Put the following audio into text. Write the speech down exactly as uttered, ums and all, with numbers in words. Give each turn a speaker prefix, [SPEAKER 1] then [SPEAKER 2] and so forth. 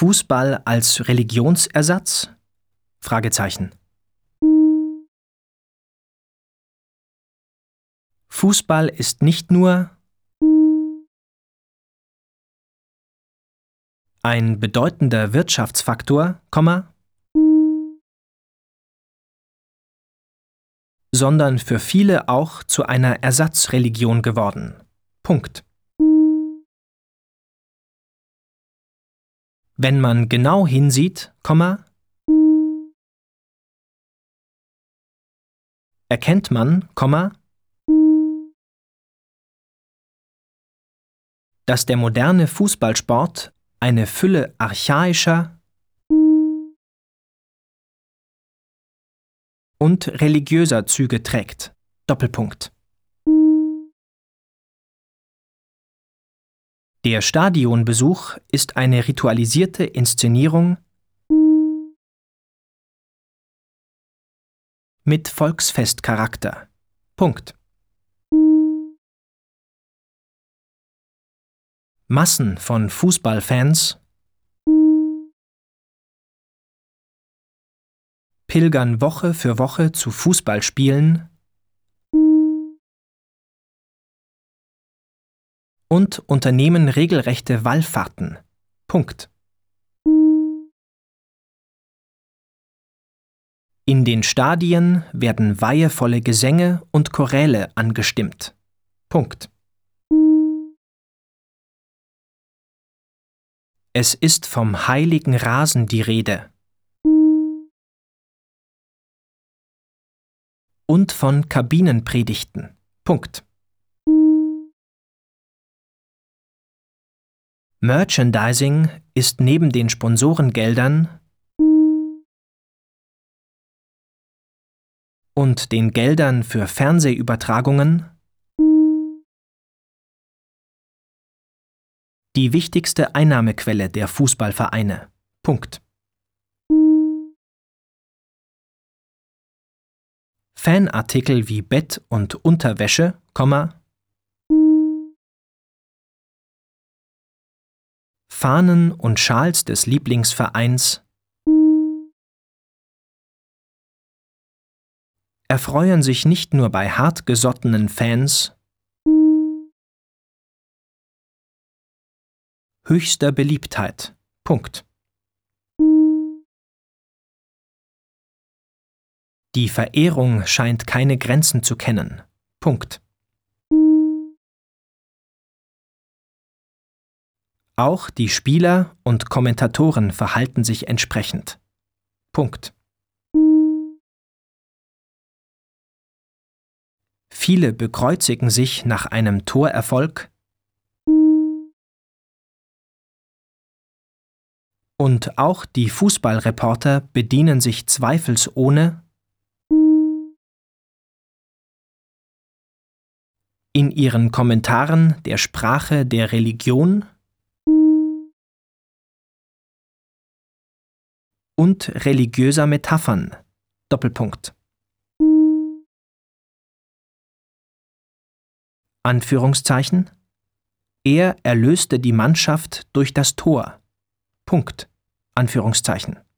[SPEAKER 1] Fußball als Religionsersatz? Fragezeichen. Fußball ist nicht nur ein bedeutender Wirtschaftsfaktor, sondern für viele auch zu einer Ersatzreligion geworden. Punkt. Wenn man genau hinsieht, erkennt man, dass der moderne Fußballsport eine Fülle archaischer und religiöser Züge trägt. Doppelpunkt. Der Stadionbesuch ist eine ritualisierte Inszenierung mit Volksfestcharakter. Punkt. Massen von Fußballfans pilgern Woche für Woche zu Fußballspielen und unternehmen regelrechte Wallfahrten. Punkt. In den Stadien werden weihevolle Gesänge und Choräle angestimmt. Punkt. Es ist vom heiligen Rasen die Rede. Und von Kabinenpredigten. Punkt. Merchandising ist neben den Sponsorengeldern und den Geldern für Fernsehübertragungen die wichtigste Einnahmequelle der Fußballvereine. Punkt. Fanartikel wie Bett und Unterwäsche, Fahnen und Schals des Lieblingsvereins erfreuen sich nicht nur bei hartgesottenen Fans höchster Beliebtheit. Punkt. Die Verehrung scheint keine Grenzen zu kennen. Punkt. Auch die Spieler und Kommentatoren verhalten sich entsprechend. Punkt. Viele bekreuzigen sich nach einem Torerfolg und auch die Fußballreporter bedienen sich zweifelsohne in ihren Kommentaren der Sprache der Religion und religiöser Metaphern. Doppelpunkt. Anführungszeichen. Er erlöste die Mannschaft durch das Tor. Punkt. Anführungszeichen.